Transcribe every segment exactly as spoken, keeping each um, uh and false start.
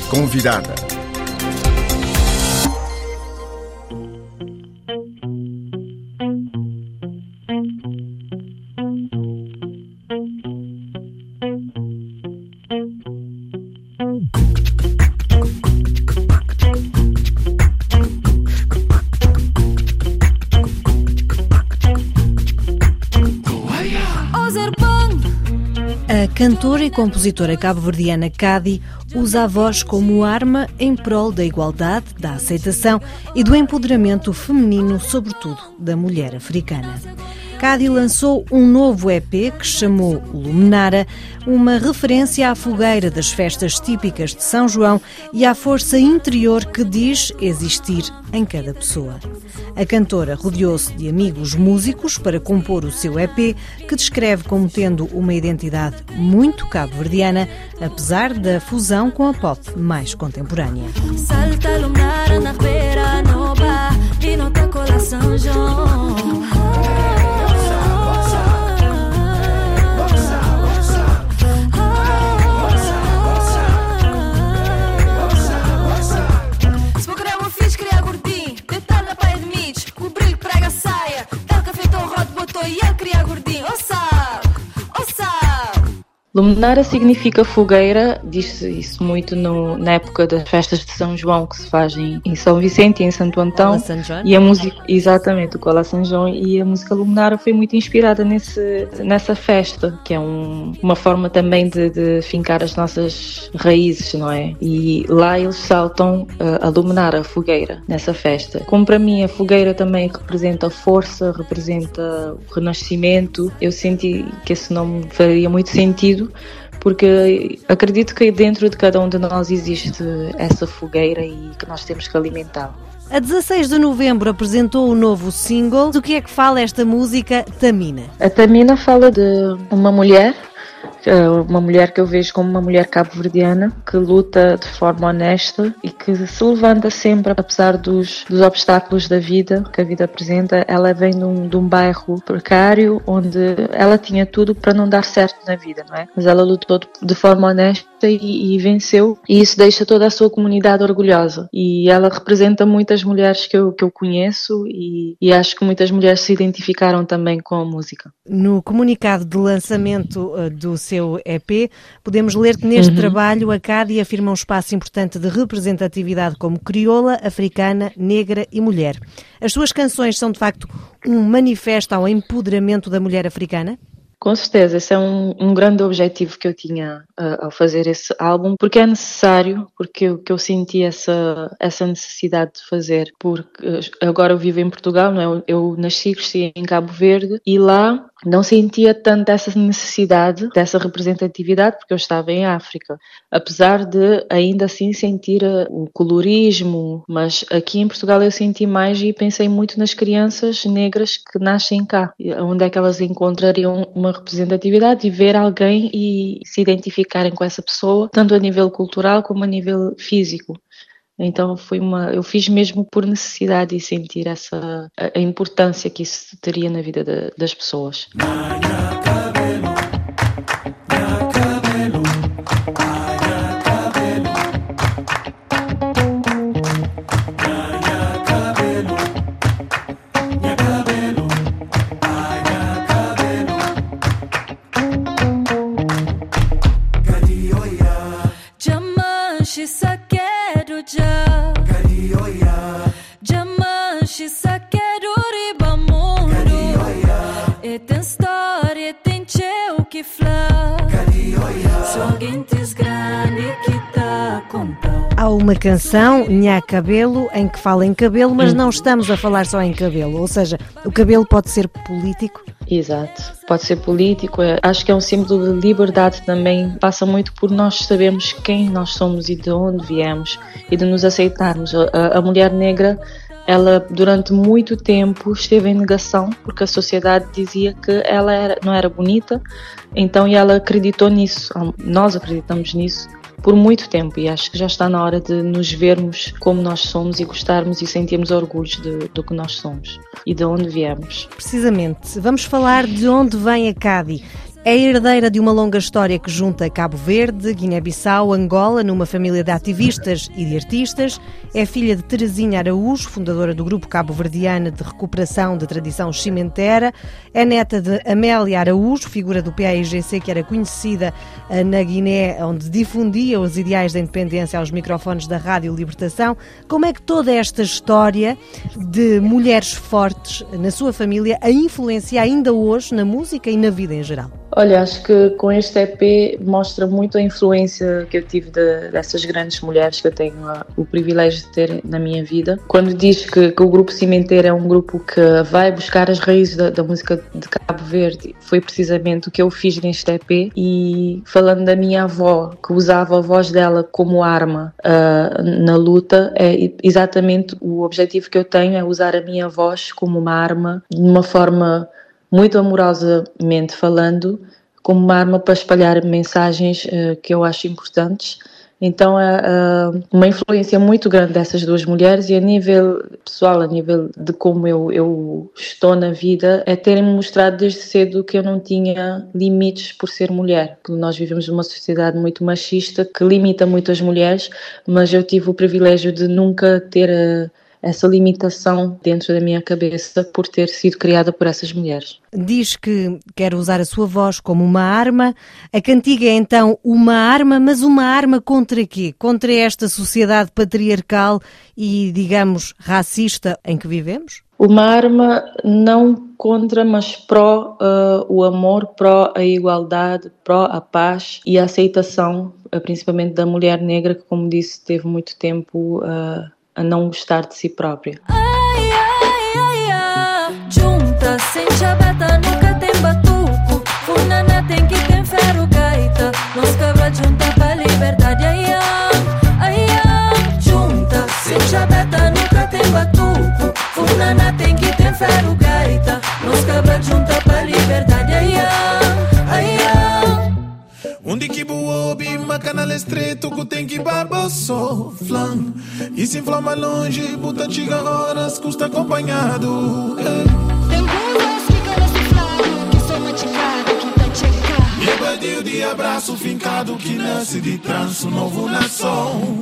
convidada. A cantora e compositora cabo-verdiana Cadi usa a voz como arma em prol da igualdade, da aceitação e do empoderamento feminino, sobretudo da mulher africana. Cadi lançou um novo E P que chamou Luminara, uma referência à fogueira das festas típicas de São João e à força interior que diz existir em cada pessoa. A cantora rodeou-se de amigos músicos para compor o seu E P, que descreve como tendo uma identidade muito cabo-verdiana, apesar da fusão com a pop mais contemporânea. Salta Luminara na feira nova, e nota cola São João. Luminara significa fogueira, diz-se isso muito no, na época das festas de São João que se fazem em São Vicente e em Santo Antão. E a música, exatamente, o Cola São João, e a música Luminara foi muito inspirada nesse, nessa festa, que é um, uma forma também de, de fincar as nossas raízes, não é? E lá eles saltam a, a Luminara, a fogueira, nessa festa. Como para mim a fogueira também representa força, representa o renascimento, eu senti que esse nome faria muito sentido, porque acredito que dentro de cada um de nós existe essa fogueira e que nós temos que alimentá-la. A dezasseis de novembro apresentou o novo single. Do que é que fala esta música, Tamina? A Tamina fala de uma mulher, uma mulher que eu vejo como uma mulher cabo-verdiana, que luta de forma honesta e que se levanta sempre, apesar dos, dos obstáculos da vida, que a vida apresenta. Ela vem de um, de um bairro precário, onde ela tinha tudo para não dar certo na vida, não é? Mas ela lutou de, de forma honesta e, e venceu, e isso deixa toda a sua comunidade orgulhosa. E ela representa muitas mulheres que eu, que eu conheço e, e acho que muitas mulheres se identificaram também com a música. No comunicado de lançamento uh, do seu E P, podemos ler que neste uhum. trabalho a Cadi afirma um espaço importante de representatividade como crioula, africana, negra e mulher. As suas canções são de facto um manifesto ao empoderamento da mulher africana? Com certeza, esse é um, um grande objetivo que eu tinha uh, ao fazer esse álbum, porque é necessário, porque eu, que eu senti essa, essa necessidade de fazer, porque uh, agora eu vivo em Portugal, não é? eu, eu nasci e cresci em Cabo Verde e lá não sentia tanto essa necessidade, dessa representatividade, porque eu estava em África, apesar de ainda assim sentir uh, o colorismo, mas aqui em Portugal eu senti mais e pensei muito nas crianças negras que nascem cá, onde é que elas encontrariam uma representatividade e ver alguém e se identificarem com essa pessoa, tanto a nível cultural como a nível físico. Então foi uma, eu fiz mesmo por necessidade e sentir essa a, a importância que isso teria na vida de, das pessoas. Há uma canção, Nha Cabelo, em que fala em cabelo, mas não estamos a falar só em cabelo, ou seja, o cabelo pode ser político? Exato, pode ser político, acho que é um símbolo de liberdade também, passa muito por nós sabermos quem nós somos e de onde viemos e de nos aceitarmos. A, a mulher negra, ela durante muito tempo esteve em negação porque a sociedade dizia que ela era, não era bonita, então e ela acreditou nisso, nós acreditamos nisso por muito tempo e acho que já está na hora de nos vermos como nós somos e gostarmos e sentirmos orgulho de, do que nós somos e de onde viemos. Precisamente, vamos falar de onde vem a Cadi. É herdeira de uma longa história que junta Cabo Verde, Guiné-Bissau, Angola, numa família de ativistas e de artistas. É filha de Terezinha Araújo, fundadora do Grupo Cabo-Verdiana de Recuperação de Tradição Chimentera. É neta de Amélia Araújo, figura do P A I G C que era conhecida na Guiné, onde difundia os ideais da independência aos microfones da Rádio Libertação. Como é que toda esta história de mulheres fortes na sua família a influencia ainda hoje na música e na vida em geral? Olha, acho que com este E P mostra muito a influência que eu tive de, dessas grandes mulheres que eu tenho a, o privilégio de ter na minha vida. Quando diz que, que o Grupo Cimenteira é um grupo que vai buscar as raízes da, da música de Cabo Verde, foi precisamente o que eu fiz neste E P. E falando da minha avó, que usava a voz dela como arma uh, na luta, é exatamente o objetivo que eu tenho, é usar a minha voz como uma arma, de uma forma muito amorosamente falando, como uma arma para espalhar mensagens uh, que eu acho importantes. Então é uh, uma influência muito grande dessas duas mulheres, e a nível pessoal, a nível de como eu, eu estou na vida, é terem-me mostrado desde cedo que eu não tinha limites por ser mulher, que nós vivemos numa sociedade muito machista que limita muito as mulheres, mas eu tive o privilégio de nunca ter uh, essa limitação dentro da minha cabeça por ter sido criada por essas mulheres. Diz que quer usar a sua voz como uma arma. A cantiga é então uma arma, mas uma arma contra quê? Contra esta sociedade patriarcal e, digamos, racista em que vivemos? Uma arma não contra, mas pró uh, o amor, pró a igualdade, pró a paz e a aceitação, uh, principalmente da mulher negra, que, como disse, teve muito tempo uh, a não gostar de si própria. Ai, ai, ai, ai. Junta, sem chabeta, nunca tem batuco. Funana tem que tem ferro gaita. Nós cabra junta pra liberdade. Ai, ai, ai. Junta, sem chabeta, nunca tem batuco. Funana tem que tem ferro gaita. Nós cabra junta pra liberdade. Ai, ai, ai, ai. Onde que boa bima canal estreito que tem que barba só flan e se inflama longe, puta chega horas custa acompanhado. Tem coisas que querem se flaro, que sou machucado, que tá checado. E evadiu de abraço fincado que nasce de tranço novo nação.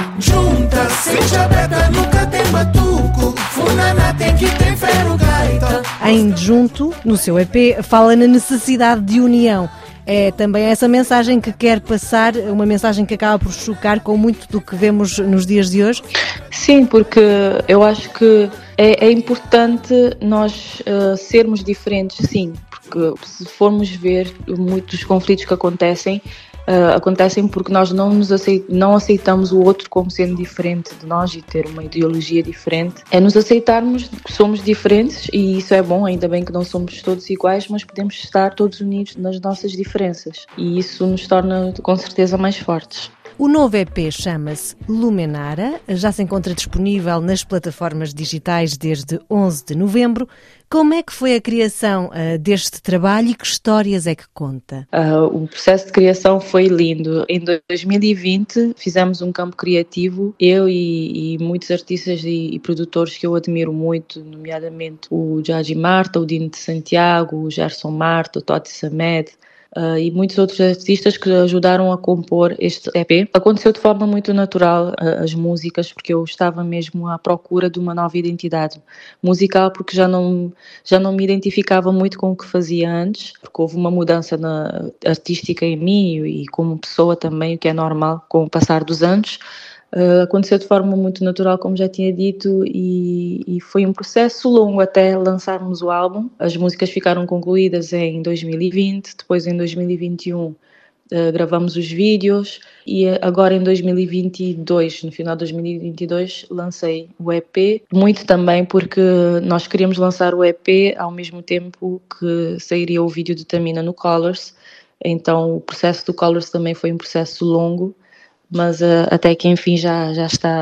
Junta, sem chabeta, nunca tem batuco. Funana tem que ter ferro gaita. Em Junto, no seu E P, fala na necessidade de união. É também essa mensagem que quer passar, uma mensagem que acaba por chocar com muito do que vemos nos dias de hoje? Sim, porque eu acho que é, é importante nós uh, sermos diferentes, sim, porque se formos ver muitos conflitos que acontecem, Uh, acontecem porque nós não, nos aceit- não aceitamos o outro como sendo diferente de nós e ter uma ideologia diferente. É nos aceitarmos que somos diferentes, e isso é bom, ainda bem que não somos todos iguais, mas podemos estar todos unidos nas nossas diferenças, e isso nos torna com certeza mais fortes. O novo E P chama-se Lumenara, já se encontra disponível nas plataformas digitais desde onze de novembro. Como é que foi a criação uh, deste trabalho e que histórias é que conta? Uh, o processo de criação foi lindo. Em dois mil e vinte fizemos um campo criativo, eu e, e muitos artistas e, e produtores que eu admiro muito, nomeadamente o Jaji Marta, o Dino de Santiago, o Gerson Marta, o Toti Samed, Uh, e muitos outros artistas que ajudaram a compor este E P. Aconteceu de forma muito natural uh, as músicas, porque eu estava mesmo à procura de uma nova identidade musical, porque já não, já não me identificava muito com o que fazia antes, porque houve uma mudança na, artística em mim e como pessoa também, o que é normal com o passar dos anos. Uh, aconteceu de forma muito natural, como já tinha dito, e, e foi um processo longo até lançarmos o álbum. As músicas ficaram concluídas em dois mil e vinte, depois em dois mil e vinte e um uh, gravamos os vídeos, e agora em dois mil e vinte e dois, no final de dois mil e vinte e dois, lancei o E P, muito também porque nós queríamos lançar o E P ao mesmo tempo que sairia o vídeo de Tamina no Colors, então o processo do Colors também foi um processo longo, mas uh, até que enfim já, já está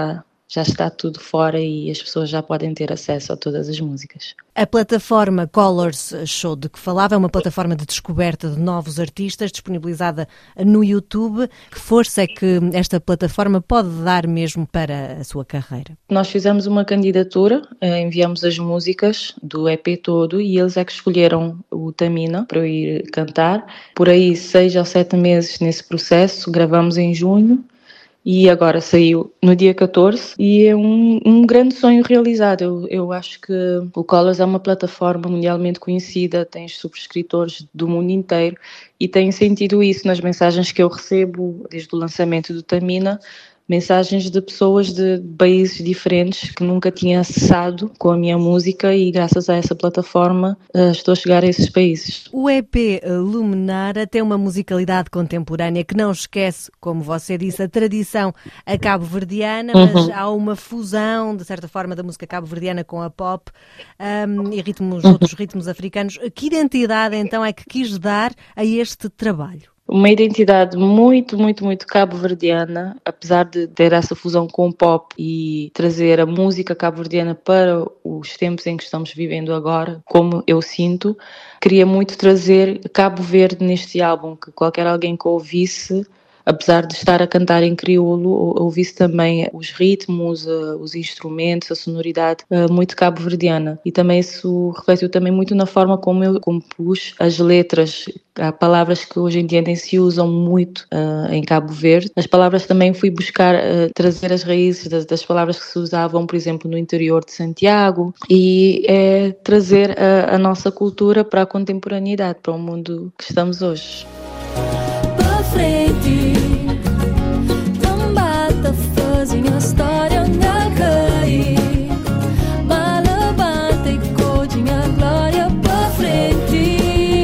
já está tudo fora e as pessoas já podem ter acesso a todas as músicas. A plataforma Colors Show de que falava é uma plataforma de descoberta de novos artistas, disponibilizada no YouTube. Que força é que esta plataforma pode dar mesmo para a sua carreira? Nós fizemos uma candidatura, enviamos as músicas do E P todo e eles é que escolheram o Tamina para eu ir cantar. Por aí, seis ou sete meses nesse processo, gravamos em junho. E agora saiu no dia catorze e é um, um grande sonho realizado. Eu, eu acho que o Colors é uma plataforma mundialmente conhecida, tem subscritores do mundo inteiro e tenho sentido isso nas mensagens que eu recebo desde o lançamento do Tamina, mensagens de pessoas de países diferentes que nunca tinha acessado com a minha música e graças a essa plataforma estou a chegar a esses países. O E P Luminara tem uma musicalidade contemporânea que não esquece, como você disse, a tradição a cabo-verdiana, mas uhum. há uma fusão, de certa forma, da música cabo-verdiana com a pop um, e ritmos, uhum. outros ritmos africanos. Que identidade, então, é que quis dar a este trabalho? Uma identidade muito, muito, muito cabo-verdiana, apesar de ter essa fusão com o pop e trazer a música cabo-verdiana para os tempos em que estamos vivendo agora, como eu sinto, queria muito trazer Cabo Verde neste álbum, que qualquer alguém que ouvisse, apesar de estar a cantar em crioulo, ouvisse também os ritmos, os instrumentos, a sonoridade muito cabo-verdiana. E também isso refletiu também muito na forma como eu compus as letras. Há palavras que hoje em dia nem se usam muito uh, em Cabo Verde. As palavras também fui buscar uh, trazer as raízes das, das palavras que se usavam, por exemplo, no interior de Santiago e é trazer a, a nossa cultura para a contemporaneidade, para o mundo que estamos hoje. Pra frente, não bata fazem a história na cair. Malabata e codinha glória pra frente.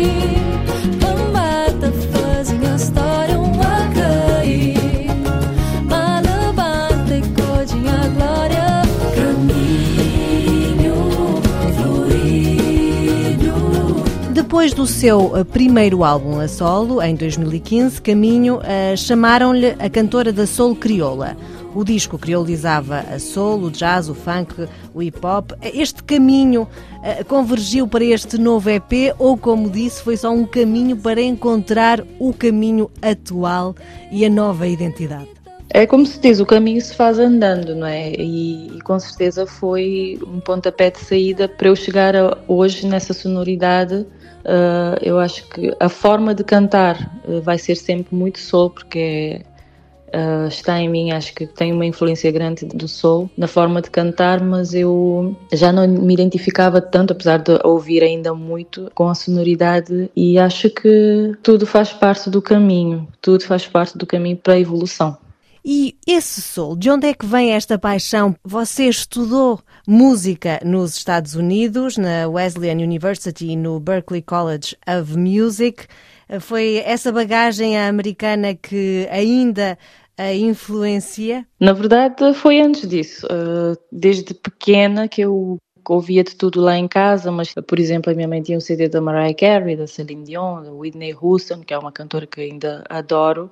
Depois do seu primeiro álbum a solo, em dois mil e quinze, Caminho, uh, chamaram-lhe a cantora da soul crioula. O disco criolizava a soul, o jazz, o funk, o hip-hop. Este caminho uh, convergiu para este novo E P ou, como disse, foi só um caminho para encontrar o caminho atual e a nova identidade? É como se diz, o caminho se faz andando, não é? E, e com certeza foi um pontapé de saída para eu chegar a, hoje nessa sonoridade. Uh, eu acho que a forma de cantar uh, vai ser sempre muito soul, porque uh, está em mim, acho que tem uma influência grande do soul na forma de cantar, mas eu já não me identificava tanto, apesar de ouvir ainda muito, com a sonoridade, e acho que tudo faz parte do caminho, tudo faz parte do caminho para a evolução. E esse soul, de onde é que vem esta paixão? Você estudou música nos Estados Unidos, na Wesleyan University e no Berklee College of Music. Foi essa bagagem americana que ainda a influencia? Na verdade, foi antes disso. Desde pequena que eu ouvia de tudo lá em casa, mas, por exemplo, a minha mãe tinha o C D da Mariah Carey, da Celine Dion, da Whitney Houston, que é uma cantora que ainda adoro,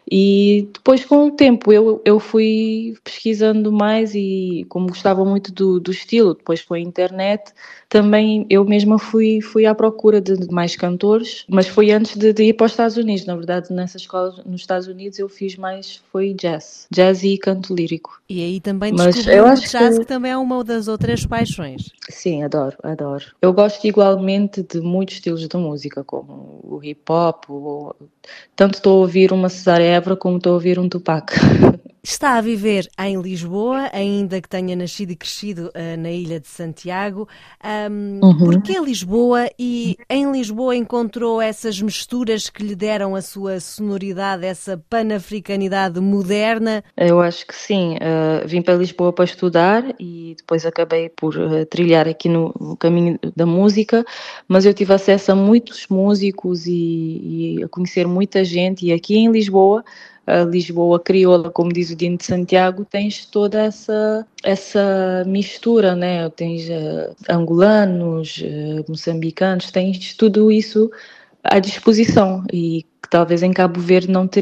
e depois, com o tempo, eu, eu fui pesquisando mais e, como gostava muito do, do estilo, depois com a internet, também eu mesma fui, fui à procura de mais cantores, mas foi antes de, de ir para os Estados Unidos. Na verdade, nessa escola nos Estados Unidos eu fiz mais, foi jazz, jazz e canto lírico. E aí também descobriu o jazz, que... que também é uma das outras paixões. Sim, adoro, adoro. Eu gosto igualmente de muitos estilos de música, como o hip-hop, o... tanto estou a ouvir uma Cesária Évora como estou a ouvir um Tupac. Está a viver em Lisboa, ainda que tenha nascido e crescido uh, na Ilha de Santiago. Um, uhum. Porquê Lisboa? E em Lisboa encontrou essas misturas que lhe deram a sua sonoridade, essa panafricanidade moderna? Eu acho que sim. Uh, vim para Lisboa para estudar e depois acabei por uh, trilhar aqui no, no caminho da música, mas eu tive acesso a muitos músicos e, e a conhecer muita gente, e aqui em Lisboa, a Lisboa crioula, como diz o Dino de Santiago, tens toda essa, essa mistura, né? Tens uh, angolanos, uh, moçambicanos, tens tudo isso à disposição e que talvez em Cabo Verde não teria.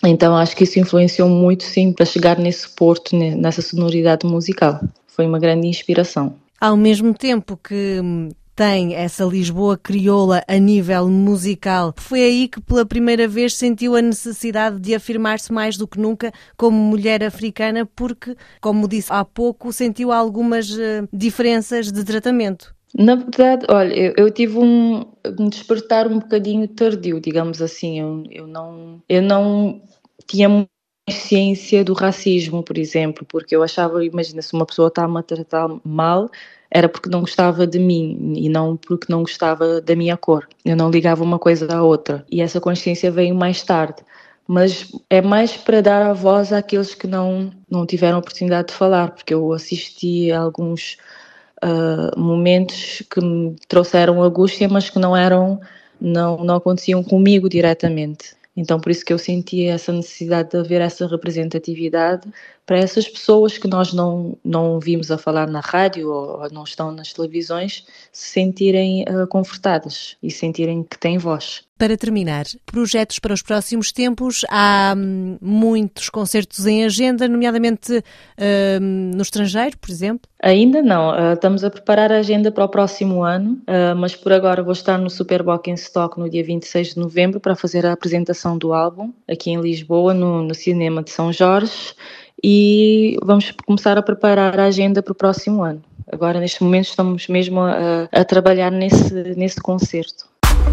Então acho que isso influenciou muito, sim, para chegar nesse porto, nessa sonoridade musical. Foi uma grande inspiração. Ao mesmo tempo que tem essa Lisboa crioula a nível musical, foi aí que pela primeira vez sentiu a necessidade de afirmar-se mais do que nunca como mulher africana, porque, como disse há pouco, sentiu algumas uh, diferenças de tratamento. Na verdade, olha, eu, eu tive um, um despertar um bocadinho tardio, digamos assim. Eu, eu, não, eu não tinha consciência do racismo, por exemplo, porque eu achava, imagina, se uma pessoa está-me a tratar mal, era porque não gostava de mim e não porque não gostava da minha cor. Eu não ligava uma coisa à outra. E essa consciência veio mais tarde. Mas é mais para dar a voz àqueles que não, não tiveram a oportunidade de falar, porque eu assisti a alguns uh, momentos que me trouxeram angústia, mas que não eram, não, não aconteciam comigo diretamente. Então, por isso que eu senti essa necessidade de haver essa representatividade para essas pessoas que nós não, não vimos a falar na rádio ou, ou não estão nas televisões, se sentirem uh, confortadas e sentirem que têm voz. Para terminar, projetos para os próximos tempos? Há hum, muitos concertos em agenda, nomeadamente hum, no estrangeiro, por exemplo? Ainda não. Uh, estamos a preparar a agenda para o próximo ano, uh, mas por agora vou estar no Superboc em Stock no dia vinte e seis de novembro para fazer a apresentação do álbum aqui em Lisboa, no, no Cinema de São Jorge, e vamos começar a preparar a agenda para o próximo ano. Agora, neste momento, estamos mesmo a, a trabalhar nesse, nesse concerto.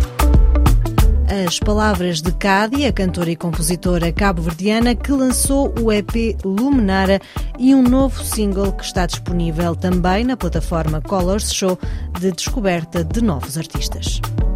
As palavras de Cadi, a cantora e compositora cabo-verdiana, que lançou o E P Luminara e um novo single que está disponível também na plataforma Colors Show, de descoberta de novos artistas.